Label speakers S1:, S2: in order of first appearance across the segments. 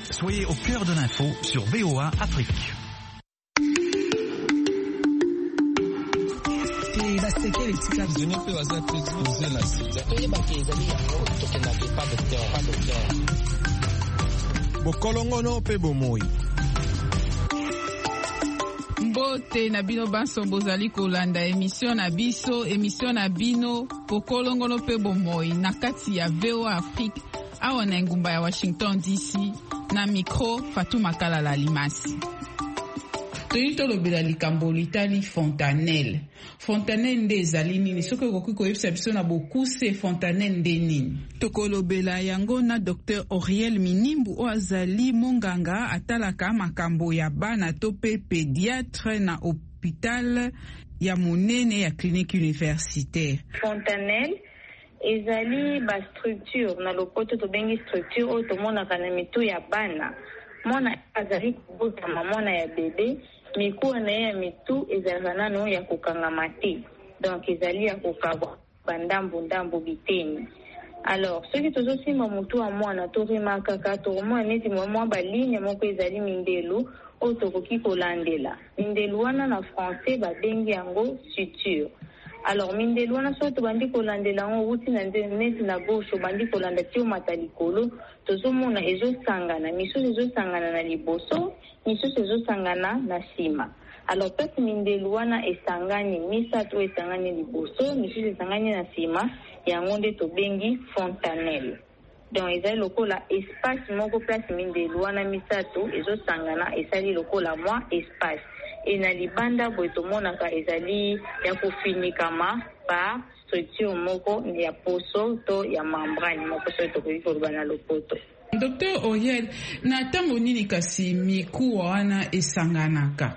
S1: Soyez au cœur de l'info sur VOA Afrique.
S2: Bokolongono pe bomoi.
S3: Mbote na bino banso bozali kolanda émission na biso, émission na bino Bokolongono pe bomoi na kati ya VOA Afrique awa na ngumba ya Washington DC na micro Fatuma Kalala Limasi. Toyi tolobela likambo litali fontanelle. Fontanelle nde ezali nini? Soki okoki koyebisa biso na bokuse fontanelle nde nini? Tokolobela yango na Dr. Auriel Minimbu o azali monganga atalaka makambo ya bana to pe pédiatre na hôpital ya monene ya clinique universitaire.
S4: Fontanelle ezali ba structure na lopoto to bengi structure o to mona kana mitu ya bana. Mona azali kubotama mwana ya bebe mikuwa na ya mitu ezalaka nano ya kokangama te, donc ezali ya kokabwa bandambu biteni. Alors soki tozosimba mutu wa mwana toremakaka tomona neti mwa baline moko ezali mindelu oyo tokoki kolandela. Mindelu wana na français babengi yango suture. Alors mindelu wana soki tobandi kolandela yango wuti na neti na gauche bandi kolanda ti omata likolo, tozomona ezosangana, misusu ezosangana na liboso, misusu ezosangana na nsima. Alors kasi mindelu wana esangani misato esangani liboso, misusu esangani na nsima, yango nde tobengi fontanelle. Donc ezali lokola espace moko place mindelu wana misato ezosangana esali lokola mwa espace. Et na libanda boye tomonaka ezali ya kofinikama pa structure moko ya poso to ya membrane moko so tokoki koloba na lopoto.
S3: Dr. Auriel, na ntango nini kasi mikuwa wana esanganaka?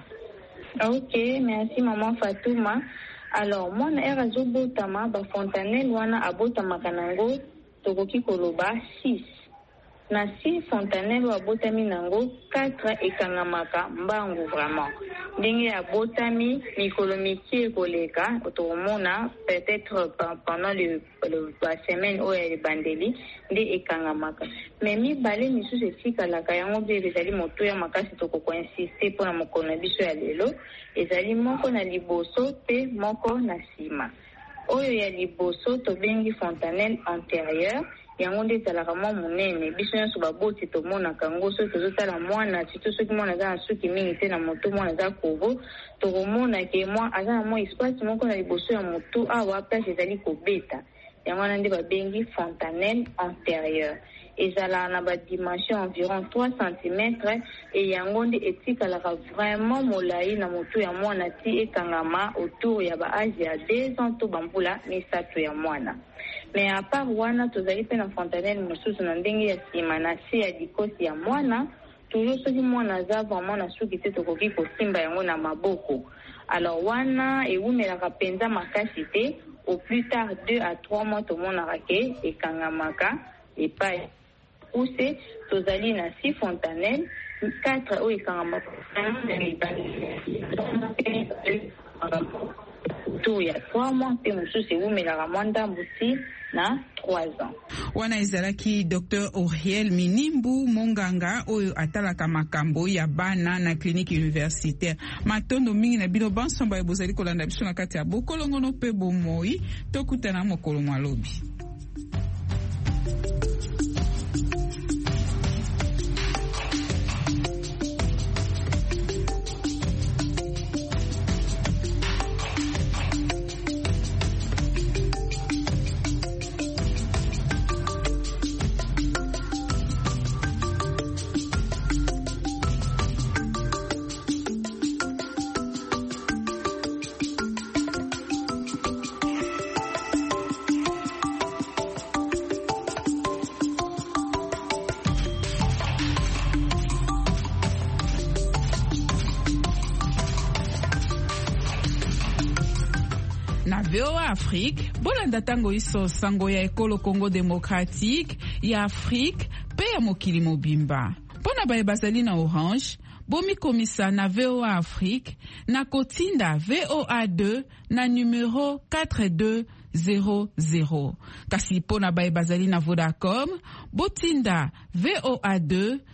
S4: Ok, merci maman Fatouma. Alors mwana ere azobotama ba fontanelle wana abotamaka nango tokoki koloba 6. Na 6 fontanelle abotami nango 4 ekangamaka mbangu vraiment. Ndenge abotami mikolo mikie koleka otomona peut-être pendant la semaine ou ya bandeli nde ekangamaka. Mais mibale misusu esikalaka yango mpe ezali motoya makasi tokoko insister mpona mokolo na biso ya lelo, ezali moko na liboso pe moko na nsima. Oyo ya liboso tobengi fontanelle antérieure, yango nde ezalaka mwa monene. Biso nyonso baboti tomonaka yango soki tozotala mwana tito soki mwana aza na suki mingi te na moto mwana aza kovo, tokomona ke mwa aza na mwa espace moko na liboso ya moto awa place ezali kobeta, yango wana nde babengi fontanelle antérieure. Ezalaka na badimension environ 3 cm et yango nde etikalaka vraiment molai na motu ya mwana ti ekangama autour ya baage ya 2 ans to bambula misato ya mwana. Mais à part wana tozali pe na fontanelle mosusu na ndenge ya nsima na se ya likosi ya mwana, toujours soki mwana aza vraiment na suki te tokoki kosimba yango na maboko. Alors wana ewumelaka mpenza makasi te, au plus tard 2 à 3 mois tomonaka ke ekangamaka epai pousse tozali na 6 fontanelle, 4 oyo ekangamaka tout ya 3 mois pe mosusu ewumelaka mwa ndambu ti na 3 ans.
S3: Wana ezalaki Dr. Auriel Minimbu, monganga oyo atalaka makambo ya bana na clinique universitaire. Matondo mingi na bino bansomba ebozali kolanda biso na kati ya Bokolongono pe bomoi, tokutana mokolo mwalobi. Na VOA Afrique, bolanda tango iso sango ya ekolo Congo démocratique, ya Afrique, pe ya mokili mobimba. Pona baye bazali na Orange, bomi komisa na VOA Afrique, na kotinda VOA2 na numéro 4200. Kasi pona baye bazali na Vodacom, botinda VOA2